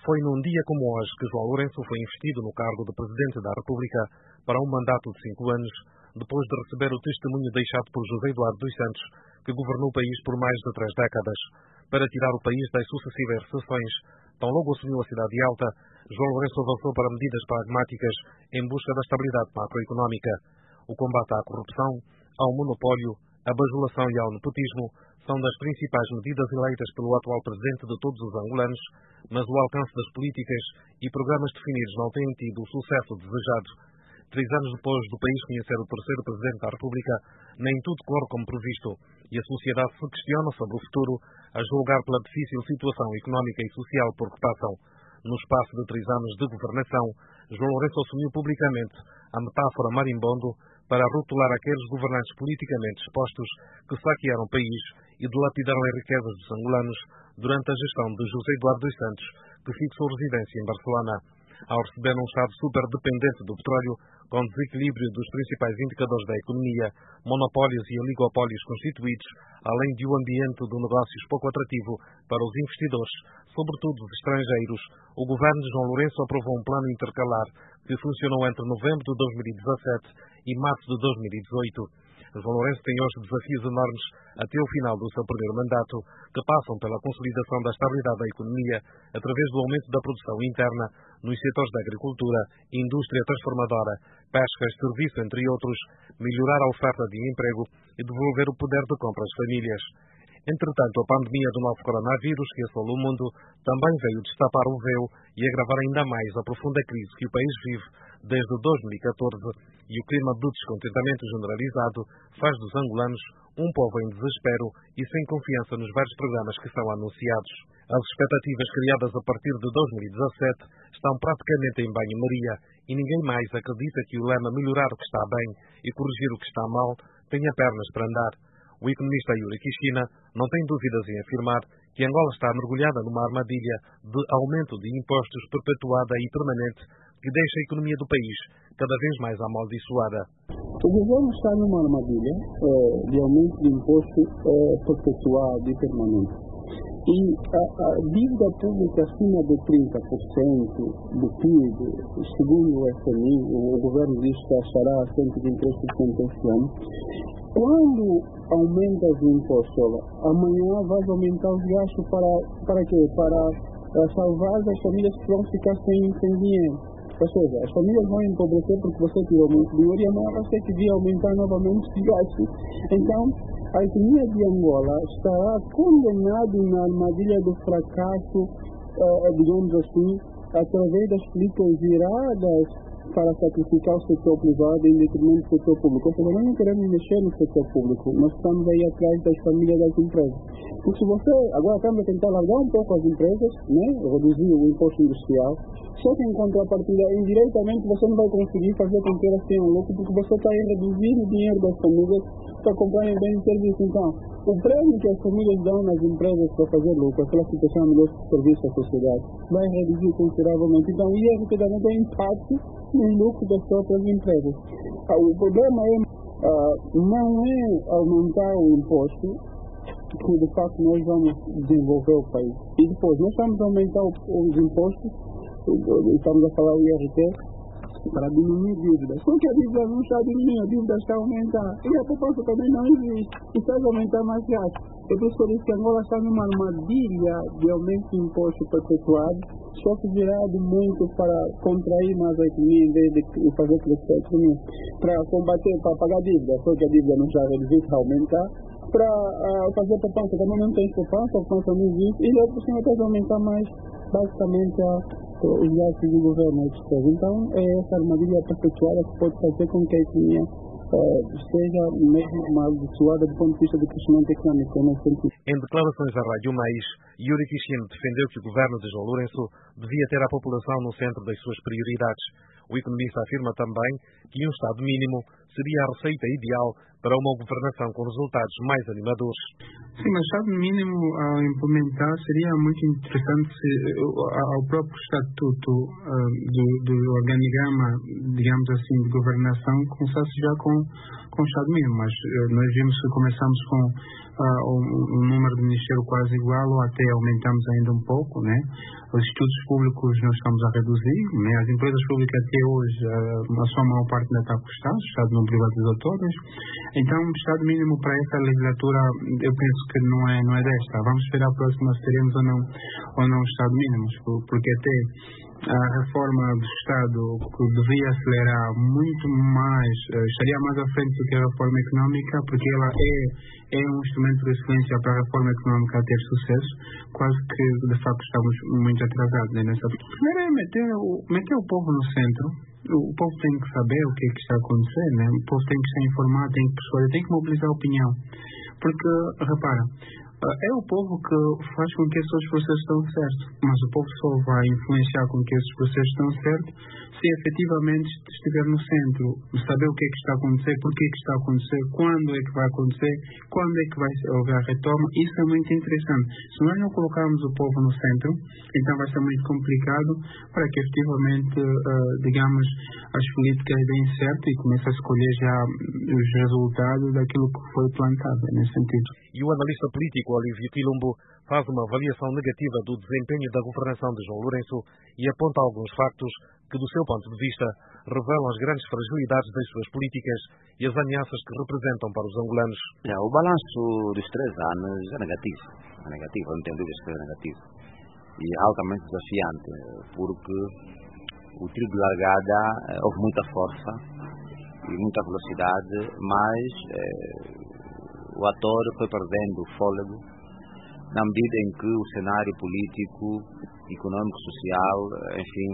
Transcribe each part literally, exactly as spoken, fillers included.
Foi num dia como hoje que João Lourenço foi investido no cargo de Presidente da República para um mandato de cinco anos, depois de receber o testemunho deixado por José Eduardo dos Santos, que governou o país por mais de três décadas. Para tirar o país das sucessivas recessões, tão logo assumiu a cidade alta, João Lourenço avançou para medidas pragmáticas em busca da estabilidade macroeconómica. O combate à corrupção, ao monopólio, à bajulação e ao nepotismo são das principais medidas eleitas pelo atual presidente de todos os angolanos, mas o alcance das políticas e programas definidos não tem tido o sucesso desejado. Três anos depois do país conhecer o terceiro presidente da República, nem tudo corre como previsto e a sociedade se questiona sobre o futuro, a julgar pela difícil situação económica e social por que passam. No espaço de três anos de governação, João Lourenço assumiu publicamente a metáfora marimbondo para rotular aqueles governantes politicamente expostos que saquearam o país e dilapidaram as riquezas dos angolanos durante a gestão de José Eduardo dos Santos, que fixou residência em Barcelona. Ao receber um Estado superdependente do petróleo, com desequilíbrio dos principais indicadores da economia, monopólios e oligopólios constituídos, além de um ambiente de negócios pouco atrativo para os investidores, sobretudo os estrangeiros, o governo de João Lourenço aprovou um plano intercalar que funcionou entre novembro de dois mil e dezassete e março de dois mil e dezoito. João Lourenço tem hoje desafios enormes até o final do seu primeiro mandato, que passam pela consolidação da estabilidade da economia através do aumento da produção interna nos setores da agricultura, indústria transformadora, pescas, serviço, entre outros, melhorar a oferta de emprego e devolver o poder de compra às famílias. Entretanto, a pandemia do novo coronavírus que assolou o mundo também veio destapar o véu e agravar ainda mais a profunda crise que o país vive desde dois mil e catorze, e o clima de descontentamento generalizado faz dos angolanos um povo em desespero e sem confiança nos vários programas que são anunciados. As expectativas criadas a partir de dois mil e dezassete estão praticamente em banho-maria e ninguém mais acredita que o lema melhorar o que está bem e corrigir o que está mal tenha pernas para andar. O economista Yuri Kishina não tem dúvidas em afirmar que Angola está mergulhada numa armadilha de aumento de impostos perpetuada e permanente que deixa a economia do país cada vez mais amaldiçoada. O governo está numa armadilha eh, de aumento de imposto eh, perpetuado e permanente. E a, a dívida pública acima de trinta por cento do P I B, segundo o F M I, o governo diz que estará a cento e vinte e três por cento este ano. Quando aumenta os impostos, amanhã vai aumentar os gastos para, para quê? Para uh, salvar as famílias que vão ficar sem, sem dinheiro. Ou seja, as famílias vão empobrecer porque você tirou muito dinheiro e amanhã vai ter que vir aumentar novamente os gastos. Então, a economia de Angola estará condenada na armadilha do fracasso, uh, digamos assim, através das políticas viradas para sacrificar o setor privado em detrimento do setor público. Ou seja, nós não queremos mexer no setor público, nós estamos aí atrás das famílias das empresas. Porque se você, agora estamos a tentar largar um pouco as empresas, né, reduzir o imposto industrial, só que em contrapartida, indiretamente, você não vai conseguir fazer com que elas tenham lucro, porque você está aí reduzindo o dinheiro das famílias para comprarem bens e serviços. Então, o prêmio que as famílias dão nas empresas para fazer lucro, aquela situação melhor serviço à sociedade, vai reduzir consideravelmente. Então, e isso também tem impacto no lucro das próprias empresas. Ah, o problema é, ah, não é aumentar o imposto, que de facto nós vamos desenvolver o país. E depois, nós estamos a aumentar os impostos, estamos a falar o I R T, para diminuir dívidas. Só que a dívida não está diminuindo, a dívida está a aumentar. E a poupança também não existe. E está a aumentar mais rápido. É por isso que Angola está numa armadilha de aumento de imposto perpetuado, só que virado muito para contrair mais a economia em vez de fazer crescer a economia. Para combater, para pagar a dívida, só que a dívida não está a reduzir, está a aumentar. Para uh, fazer poupança, também não tem poupança, a poupança não existe. E depois por cima tem que aumentar mais, basicamente, a os gastos do governo. Então, é essa armadilha perpetuada que pode fazer com que a economia uh, seja mesmo amaldiçoada do ponto de vista do crescimento econômico. Em declarações à Rádio Mais, Yuri Kishina defendeu que o governo de João Lourenço devia ter a população no centro das suas prioridades. O economista afirma também que um Estado mínimo seria a receita ideal para uma governação com resultados mais animadores. Sim, mas o Estado mínimo a implementar seria muito interessante se ao próprio estatuto uh, do, do organigrama, digamos assim, de governação começasse já com, com o Estado mínimo. Mas uh, nós vimos que começamos com uh, o, o número de ministério quase igual ou até aumentamos ainda um pouco, né? Os estudos públicos nós estamos a reduzir, né? As empresas públicas até hoje, uh, a sua maior parte ainda está com o Estado, o Estado não privatizou todas. Então, o Estado mínimo para essa legislatura, eu penso que não é, não é desta. Vamos esperar a próxima se teremos ou não, ou não o Estado mínimo, porque até a reforma do Estado, que devia acelerar muito mais, estaria mais à frente do que a reforma económica, porque ela é, é um instrumento de excelência para a reforma económica ter sucesso, quase que de facto estamos muito atrasados, né, nessa. Primeiro é meter o, meter o povo no centro. O povo tem que saber o que é que está a acontecer, né? O povo tem que estar informado, tem que persuadir, tem que mobilizar a opinião. Porque, repara, é o povo que faz com que esses processos estão certos, mas o povo só vai influenciar com que esses processos estão certos se efetivamente estiver no centro, saber o que é que está a acontecer, por que é que está a acontecer, quando é que vai acontecer, quando é que vai haver a retoma. Isso é muito interessante. Se nós não colocarmos o povo no centro, então vai ser muito complicado para que efetivamente, uh, digamos, as políticas deem certo e comece a escolher já os resultados daquilo que foi plantado, nesse sentido. E o analista político Olívio Quilombo faz uma avaliação negativa do desempenho da governação de João Lourenço e aponta alguns factos que, do seu ponto de vista, revelam as grandes fragilidades das suas políticas e as ameaças que representam para os angolanos. É, o balanço dos três anos é negativo. É negativo, não tenho dúvidas que é negativo. E é altamente desafiante, porque o tiro de largada houve muita força e muita velocidade, mas eh, o ator foi perdendo o fôlego na medida em que o cenário político, econômico, social, enfim,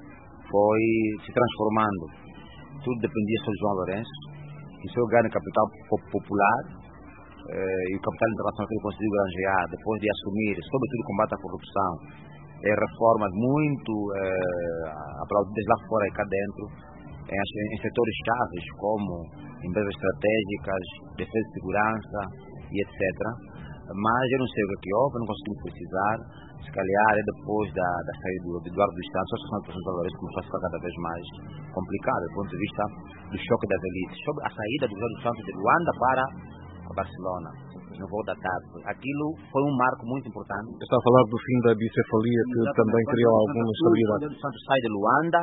foi se transformando. Tudo dependia só de João Lourenço, e seu ganho capital popular eh, e o capital internacional que ele conseguiu granjear depois de assumir, sobretudo, o combate à corrupção, eh, reformas muito eh, aplaudidas lá fora e cá dentro, em, em setores chaves como empresas estratégicas, defesa e segurança e etcétera. Mas eu não sei o que houve, não conseguimos precisar. Se calhar é depois da, da saída do Eduardo dos Santos, a situação do presidente Lourenço começou a ficar cada vez mais complicada do ponto de vista do choque das elites. Sobre a saída do Eduardo dos Santos de Luanda para Barcelona, no voo da tarde. Aquilo foi um marco muito importante. Está a falar do fim da bicefalia, que Exatamente. Também criou alguma estabilidade. O Eduardo dos Santos sai de Luanda,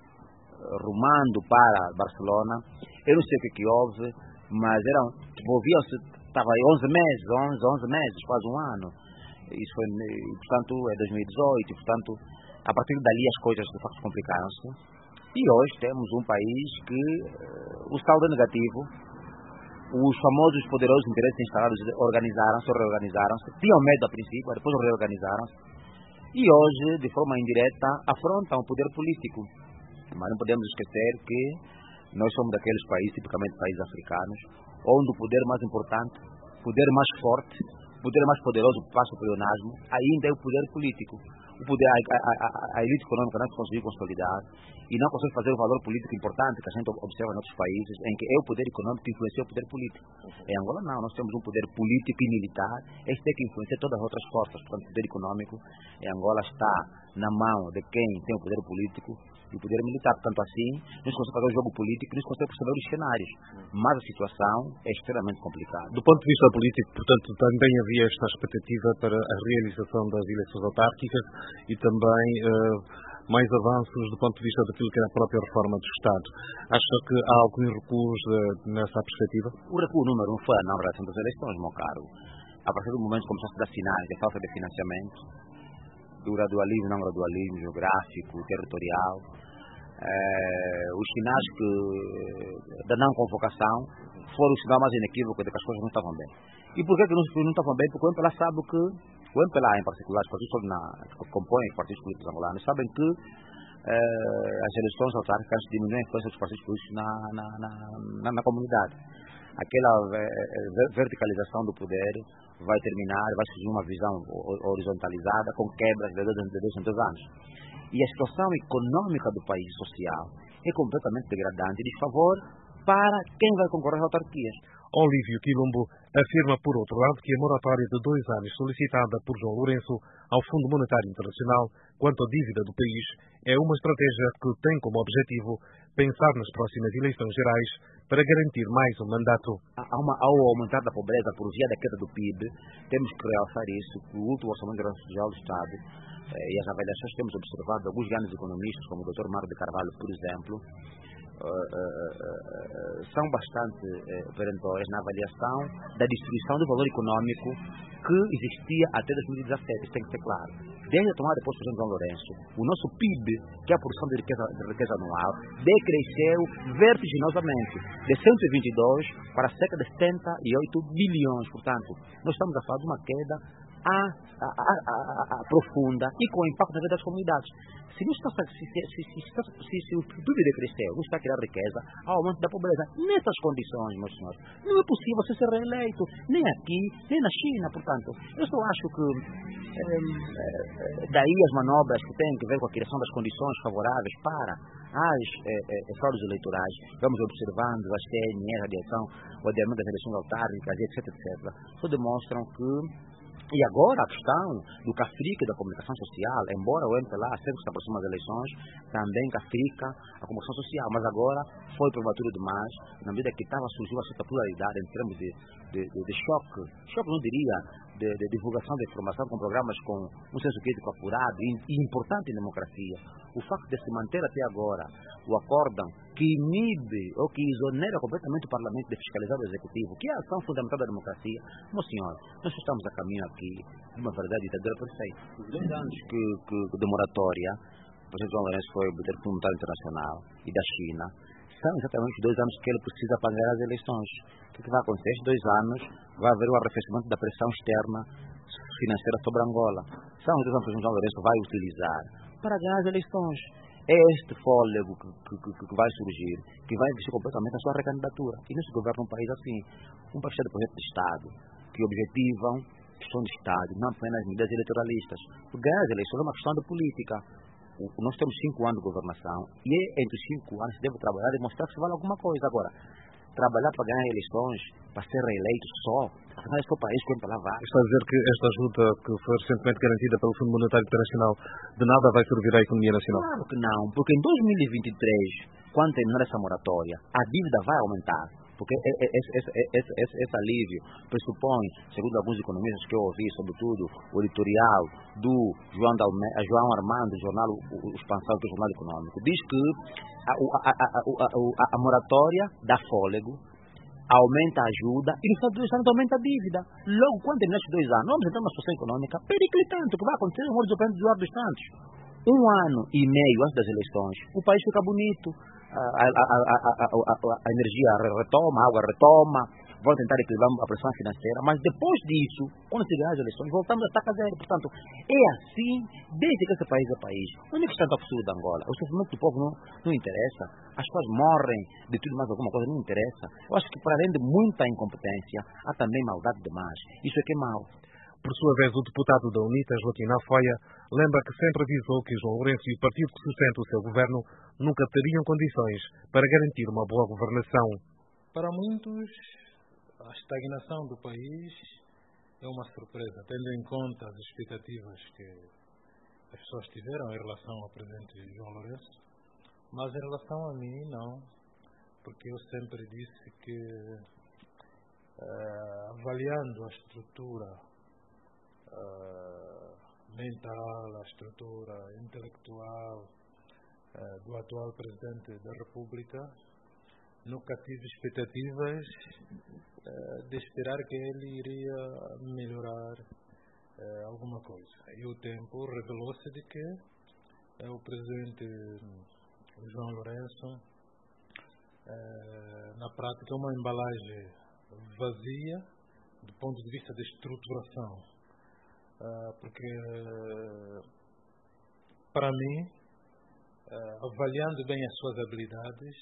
rumando para Barcelona. Eu não sei o que, que houve, mas eram, envolviam-se, estava aí onze meses, onze, onze meses, quase um ano. Isso foi, portanto, é dois mil e dezoito, e, portanto, a partir dali as coisas de facto complicaram-se. E hoje temos um país que uh, o saldo é negativo, os famosos poderosos interesses instalados organizaram-se, reorganizaram-se, tinham medo a princípio, depois reorganizaram-se, e hoje, de forma indireta, afrontam o poder político. Mas não podemos esquecer que nós somos daqueles países, tipicamente países africanos, onde o poder mais importante, o poder mais forte, o poder mais poderoso passa o pleonasmo, ainda é o poder político. O poder, a, a, a, a elite econômica não conseguiu consolidar e não consegue fazer o valor político importante que a gente observa em outros países, em que é o poder econômico que influencia o poder político. Em Angola não, nós temos um poder político e militar, este é que influencia todas as outras forças. Portanto, o poder econômico em Angola está na mão de quem tem o poder político e o poder militar. Portanto, assim, não se consegue fazer o jogo político, não se consegue perceber os cenários. Mas a situação é extremamente complicada. Do ponto de vista político, portanto, também havia esta expectativa para a realização das eleições autárquicas e também uh, mais avanços do ponto de vista daquilo que é a própria reforma do Estado. Acha que há alguns recuos uh, nessa perspectiva? O recuo número um foi a não realização das eleições, meu caro. A partir do momento que começou a se dar sinais de falta de financiamento, do gradualismo, não gradualismo, geográfico, territorial, eh, os sinais que, da não convocação foram o sinal mais inequívoco de que as coisas não estavam bem. E por que, que não, não estavam bem? Porque o M P L A sabe que, o M P L A em particular, os partidos na, que compõem os partidos políticos angolanos, sabem que eh, as eleições autárquicas diminuem a influência dos partidos políticos na, na, na, na, na comunidade. Aquela eh, verticalização do poder vai terminar, vai surgir uma visão horizontalizada com quebras de dois em dois anos. E a situação econômica do país social é completamente degradante e desfavor para quem vai concorrer às autarquias. Olívio Quilombo afirma, por outro lado, que a moratória de dois anos solicitada por João Lourenço ao Fundo Monetário Internacional quanto à dívida do país é uma estratégia que tem como objetivo pensar nas próximas eleições gerais para garantir mais um mandato. Há uma, ao aumentar da pobreza por via da queda do P I B, temos que realçar isso, que o último Orçamento Geral do Estado eh, e as avaliações que temos observado, alguns grandes economistas, como o doutor Mário de Carvalho, por exemplo, Uh, uh, uh, uh, são bastante uh, perentórias na avaliação da distribuição do valor econômico que existia até dois mil e dezassete, isso tem que ser claro. Desde a tomada depois do presidente João Lourenço, o nosso P I B, que é a produção de riqueza, de riqueza anual, decresceu vertiginosamente de cento e vinte e dois para cerca de setenta e oito bilhões. Portanto, nós estamos a falar de uma queda a, a, a, a, a profunda e com impacto na vida das comunidades. Se, não está, se, se, se, se, se, se o P I B decresceu, não está a criar riqueza, há aumento da pobreza. Nessas condições, meus senhores, não é possível você ser reeleito, nem aqui, nem na China. Portanto, eu só acho que eh, daí as manobras que têm que ver com a criação das condições favoráveis para as eh, eh, fraudes eleitorais, vamos observando as T N E, a radiação, o adiamento das eleições autárquicas, etc, etcétera, só demonstram que. E agora a questão do CAFRIC, da comunicação social, embora o M P L A sempre se aproxima das eleições, também CAFRICA, a comunicação social, mas agora foi prematuro demais, na medida que estava surgindo uma certa pluralidade em termos de, de, de, de choque, choque não diria, de, de divulgação da informação com programas com um senso crítico apurado e, e importante em democracia. O facto de se manter até agora o acórdão que inibe ou que exonera completamente o Parlamento de fiscalizar o Executivo, que é a ação fundamental da democracia, meu senhor, nós estamos a caminho aqui de uma verdade ditadura perfeita. Os dois anos que, que, de moratória, o presidente João Lourenço foi obter o Fundo Monetário Internacional e da China, são exatamente os dois anos que ele precisa para ganhar as eleições. O que, que vai acontecer? Estes dois anos vai haver um arrefecimento da pressão externa financeira sobre Angola. São os dois anos que o presidente João Lourenço vai utilizar para ganhar as eleições. É este fôlego que, que, que vai surgir, que vai investir completamente a sua recandidatura. E não se governa um país assim. Um país de projetos de Estado, que objetivam questão de Estado, não apenas medidas eleitoralistas. Ganhar as eleições é uma questão de política. O, nós temos cinco anos de governação e entre os cinco anos se deve trabalhar e mostrar que se vale alguma coisa. Agora, trabalhar para ganhar eleições, para ser reeleito só, afinal é só o país que entra lá vai. Está a dizer que esta ajuda que foi recentemente garantida pelo Fundo Monetário Internacional de nada vai servir à economia nacional? Claro que não, porque em dois mil e vinte e três, quando terminar essa moratória, a dívida vai aumentar. Porque esse, esse, esse, esse, esse alívio pressupõe, segundo alguns economistas que eu ouvi, sobretudo o editorial do João, Dalme, João Armando, do jornal o Expansão, que é o jornal econômico, diz que a, a, a, a, a, a moratória dá fôlego, aumenta a ajuda e nos dois anos aumenta a dívida. Logo, quando terminar esses dois anos, vamos entrar numa situação econômica periclitante. O que vai acontecer no horizonte de Eduardo dos Santos. Um ano e meio antes das eleições, o país fica bonito. A, a, a, a, a, a, a energia retoma, a água retoma, vão tentar equilibrar a pressão financeira, mas depois disso, quando se ganhar as eleições, voltamos a estaca zero. Portanto, é assim, desde que esse país é país. Onde é que está o absurdo de Angola? O sofrimento do povo não, não interessa, as pessoas morrem de tudo mais alguma coisa, não interessa. Eu acho que para além de muita incompetência, há também maldade demais. Isso é que é mau. Por sua vez, o deputado da UNITA, Joaquim Afoia, lembra que sempre avisou que João Lourenço e o partido que sustenta o seu governo nunca teriam condições para garantir uma boa governação. Para muitos, a estagnação do país é uma surpresa, tendo em conta as expectativas que as pessoas tiveram em relação ao presidente João Lourenço, mas em relação a mim, não, porque eu sempre disse que, uh, avaliando a estrutura Uh, mental, a estrutura intelectual uh, do atual Presidente da República, nunca tive expectativas uh, de esperar que ele iria melhorar uh, alguma coisa. E o tempo revelou-se de que uh, o Presidente João Lourenço, uh, na prática, é uma embalagem vazia do ponto de vista da estruturação. Uh, porque, uh, para mim, uh, avaliando bem as suas habilidades,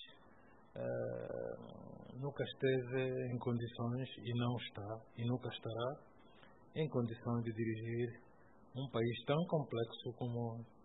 uh, nunca esteve em condições, e não está, e nunca estará, em condições de dirigir um país tão complexo como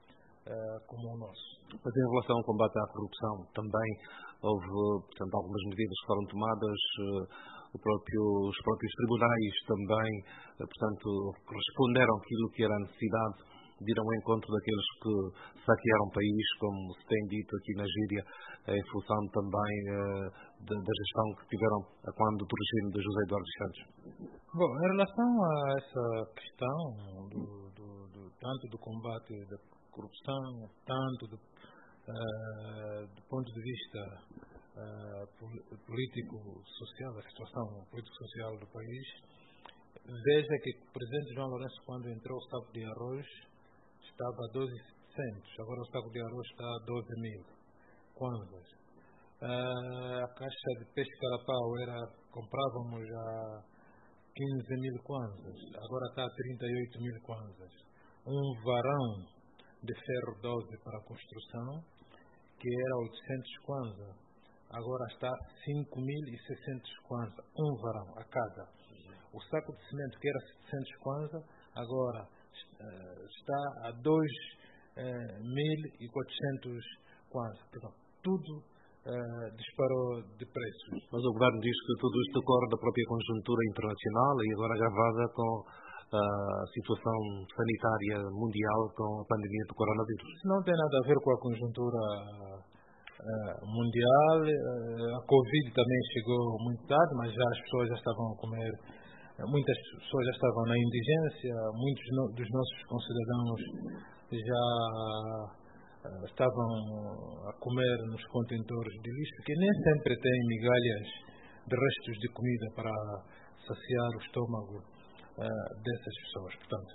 uh, como o nosso. Mas em relação ao combate à corrupção, também houve, portanto, algumas medidas que foram tomadas, o próprio, os próprios tribunais também, portanto, responderam aquilo que era a necessidade de ir ao encontro daqueles que saquearam o país, como se tem dito aqui na Gíria, em função também uh, da, da gestão que tiveram a quando do regime de José Eduardo dos Santos. Bom, em relação a essa questão, do, do, do, tanto do combate da corrupção, tanto do, uh, do ponto de vista uh, político-social, da situação político-social do país, veja que o presidente João Lourenço, quando entrou, o saco de arroz estava a doze mil e setecentos, agora o saco de arroz está a doze mil kwanzas. Uh, a caixa de peixe carapau era, comprávamos a quinze mil kwanzas, agora está a trinta e oito mil kwanzas. Um varão de ferro doze para a construção, que era oitocentos kwanzas, agora está a cinco mil e seiscentos kwanzas, um varão a cada. O saco de cimento, que era setecentos kwanzas, agora uh, está a dois mil e quatrocentos kwanzas. Portanto, tudo uh, disparou de preços. Mas o governo diz que tudo isto decorre da própria conjuntura internacional e agora agravada com a situação sanitária mundial, com a pandemia do coronavírus. Isso não tem nada a ver com a conjuntura uh, mundial. Uh, a Covid também chegou muito tarde, mas já as pessoas já estavam a comer. Muitas pessoas já estavam na indigência, muitos no, dos nossos concidadãos já uh, estavam a comer nos contentores de lixo, que nem sempre têm migalhas de restos de comida para saciar o estômago uh, dessas pessoas. Portanto,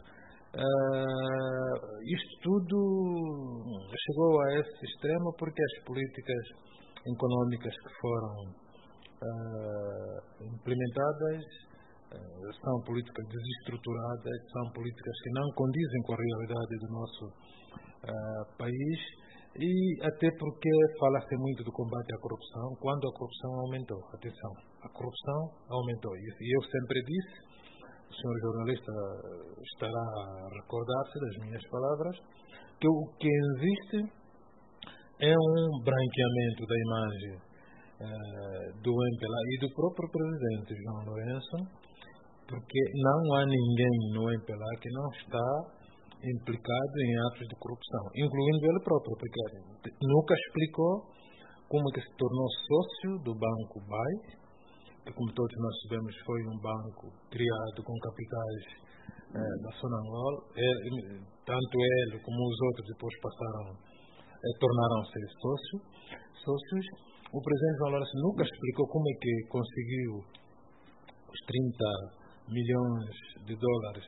uh, isto tudo chegou a esse extremo porque as políticas económicas que foram uh, implementadas são políticas desestruturadas, são políticas que não condizem com a realidade do nosso uh, país, e até porque fala-se muito do combate à corrupção, quando a corrupção aumentou. Atenção, a corrupção aumentou. E eu sempre disse, o senhor jornalista estará a recordar-se das minhas palavras, que o que existe é um branqueamento da imagem uh, do M P L A e do próprio presidente João Lourenço, porque não há ninguém no M P L A que não está implicado em atos de corrupção, incluindo ele próprio, porque nunca explicou como é que se tornou sócio do Banco B A I, que, como todos nós sabemos, foi um banco criado com capitais eh, da Sonangol. Ele, tanto ele como os outros depois passaram, eh, tornaram-se sócio, sócios. O presidente João Lourenço nunca explicou como é que conseguiu os trinta milhões de dólares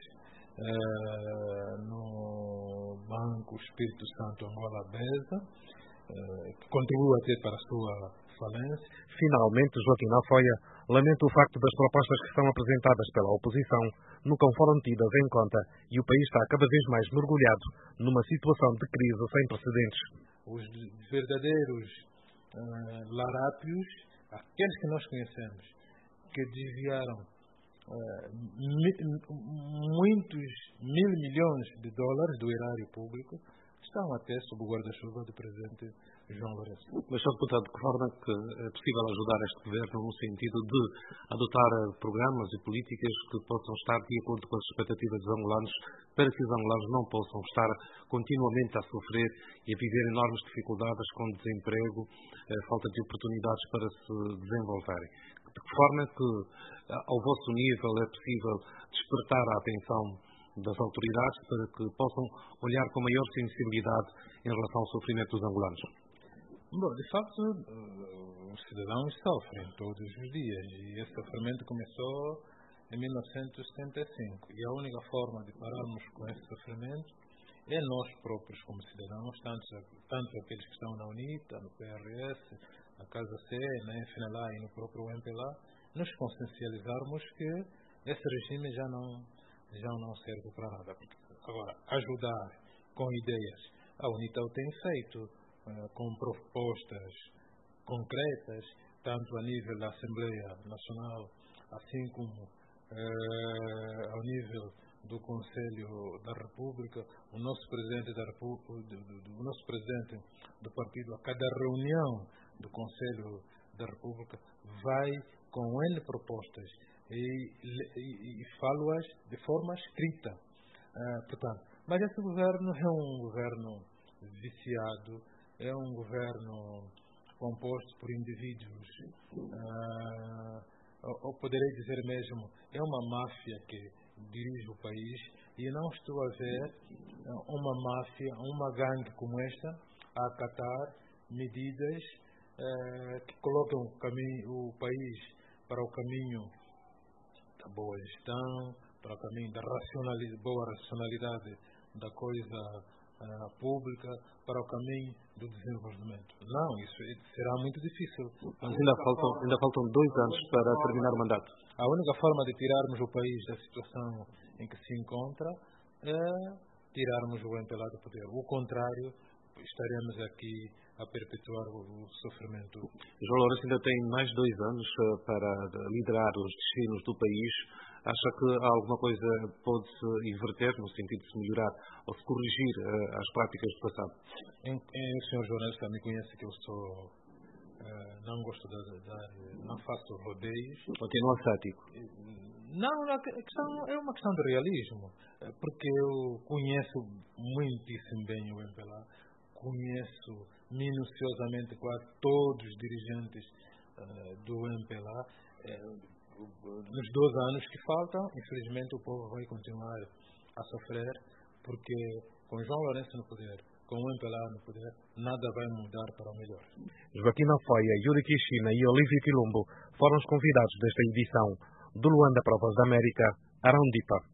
eh, no Banco Espírito Santo Angola Besa, eh, que contribuiu até para a sua falência. Finalmente, Joaquim Afoia lamenta o facto das propostas que são apresentadas pela oposição nunca foram tidas em conta e o país está cada vez mais mergulhado numa situação de crise sem precedentes. Os verdadeiros eh, larápios, aqueles que nós conhecemos, que desviaram Uh, mi, muitos mil milhões de dólares do erário público, estão até sob o guarda-chuva do presidente João Lourenço. Mas, senhor Deputado, de que forma que é possível ajudar este Governo no sentido de adotar programas e políticas que possam estar de acordo com as expectativas dos angolanos, para que os angolanos não possam estar continuamente a sofrer e a viver enormes dificuldades com desemprego, falta de oportunidades para se desenvolverem? De que forma que, ao vosso nível, é possível despertar a atenção das autoridades para que possam olhar com maior sensibilidade em relação ao sofrimento dos angolanos? Bom, de facto, os cidadãos sofrem todos os dias e esse sofrimento começou em mil novecentos e setenta e cinco e a única forma de pararmos com esse sofrimento é nós próprios como cidadãos, tanto, tanto aqueles que estão na UNITA, no P R S, na Casa C, na F N L A e no próprio M P L A, nos consciencializarmos que esse regime já não, já não serve para nada. Agora, ajudar com ideias, a UNITA o tem feito, com propostas concretas, tanto a nível da Assembleia Nacional, assim como eh, ao nível do Conselho da República, o nosso presidente da República, do, do, do, o nosso presidente do partido, a cada reunião do Conselho da República, vai com N propostas e, e, e falo-as de forma escrita. Uh, portanto, mas esse governo é um governo viciado, é um governo composto por indivíduos, uh, ou, ou poderei dizer mesmo, é uma máfia que dirige o país, e não estou a ver uma máfia, uma gangue como esta a acatar medidas uh, que colocam o, caminho, o país para o caminho da boa gestão, para o caminho da racionalidade, boa racionalidade da coisa uh, pública, para o caminho do desenvolvimento. Não, isso será muito difícil. Mas ainda faltam, ainda faltam dois anos para terminar o mandato. A única forma de tirarmos o país da situação em que se encontra é tirarmos o M P L A do poder. O contrário, estaremos aqui a perpetuar o, o sofrimento. João Lourenço ainda tem mais dois anos uh, para liderar os destinos do país. Acha que alguma coisa pode-se inverter no sentido de se melhorar ou se corrigir uh, as práticas do passado? Em, em, o senhor jornalista me conhece que eu sou, uh, não gosto de dar, não faço rodeios. Continua cético? Não, a questão é uma questão de realismo, porque eu conheço muitíssimo bem o M P L A, conheço minuciosamente quase todos os dirigentes uh, do M P L A. Uh, nos dois anos que faltam, infelizmente o povo vai continuar a sofrer, porque com João Lourenço no poder, com o M P L A no poder, nada vai mudar para o melhor. Joaquim Afoia, Yuri Kishina e Olívio Quilombo foram os convidados desta edição do Luanda para a Voz da América, Arão Dipa.